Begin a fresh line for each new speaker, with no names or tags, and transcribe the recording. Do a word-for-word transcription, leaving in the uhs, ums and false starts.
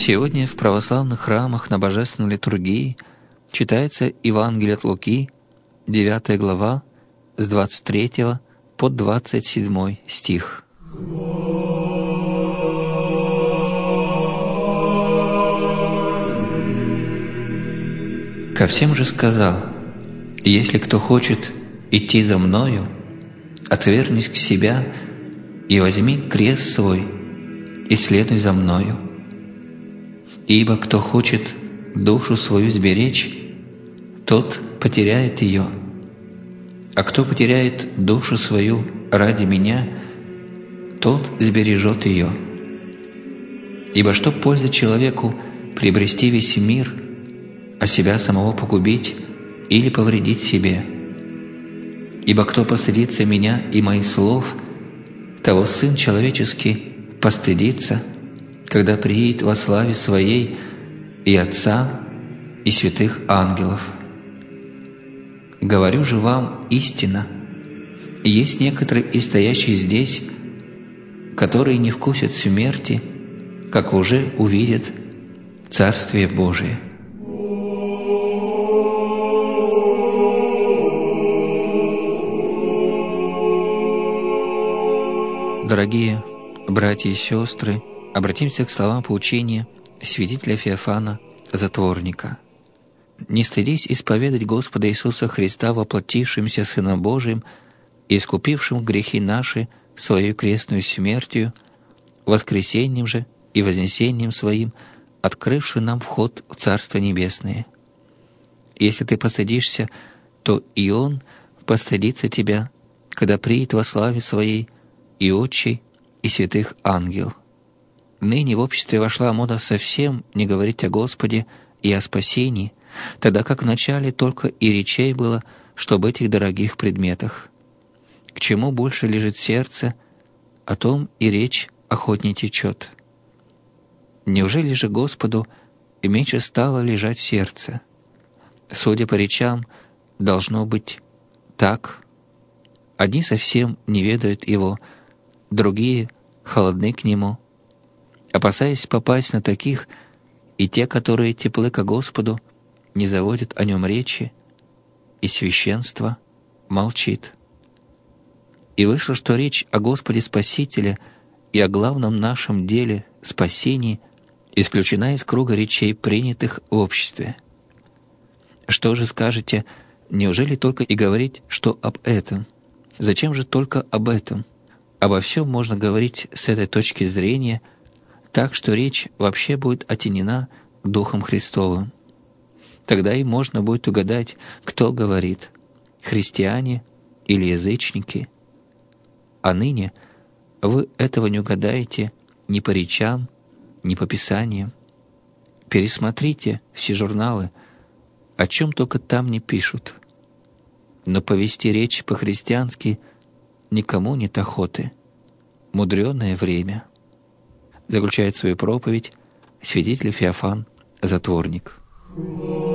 Сегодня в православных храмах на Божественной литургии читается Евангелие от Луки, девятая глава, с двадцать третьего по двадцать седьмой стих. Ко всем же сказал: «Если кто хочет идти за Мною, отвернись к себя и возьми крест свой, и следуй за Мною. Ибо кто хочет душу свою сберечь, тот потеряет ее, а кто потеряет душу свою ради Меня, тот сбережет ее. Ибо что польза человеку приобрести весь мир, а себя самого погубить или повредить себе? Ибо кто постыдится Меня и Моих слов, того Сын Человеческий постыдится, когда приедет во славе Своей и Отца, и святых ангелов. Говорю же вам истинно, и есть некоторые из стоящих здесь, которые не вкусят смерти, как уже увидят Царствие Божие». Дорогие братья и сестры, обратимся к словам поучения святителя Феофана Затворника. «Не стыдись исповедать Господа Иисуса Христа, воплотившимся Сыном Божиим и искупившим грехи наши Своей крестную смертью, воскресением же и вознесением Своим, открывшим нам вход в Царство Небесное. Если ты постыдишься, то и Он постыдится тебя, когда приедет во славе Своей и Отчей, и святых ангел». Ныне в обществе вошла мода совсем не говорить о Господе и о спасении, тогда как вначале только и речей было, что об этих дорогих предметах. К чему больше лежит сердце, о том и речь охотнее течет. Неужели же Господу меньше стало лежать сердце? Судя по речам, должно быть так. Одни совсем не ведают Его, другие холодны к Нему. Опасаясь попасть на таких, и те, которые теплы ко Господу, не заводят о Нем речи, и священство молчит. И вышло, что речь о Господе Спасителе и о главном нашем деле спасении исключена из круга речей, принятых в обществе. Что же скажете, неужели только и говорить, что об этом? Зачем же только об этом? Обо всем можно говорить с этой точки зрения, так что речь вообще будет оттенена Духом Христовым. Тогда и можно будет угадать, кто говорит — христиане или язычники. А ныне вы этого не угадаете ни по речам, ни по Писаниям. Пересмотрите все журналы, о чем только там не пишут. Но повести речь по-христиански никому нет охоты. Мудреное время. Заключает свою проповедь святитель Феофан Затворник.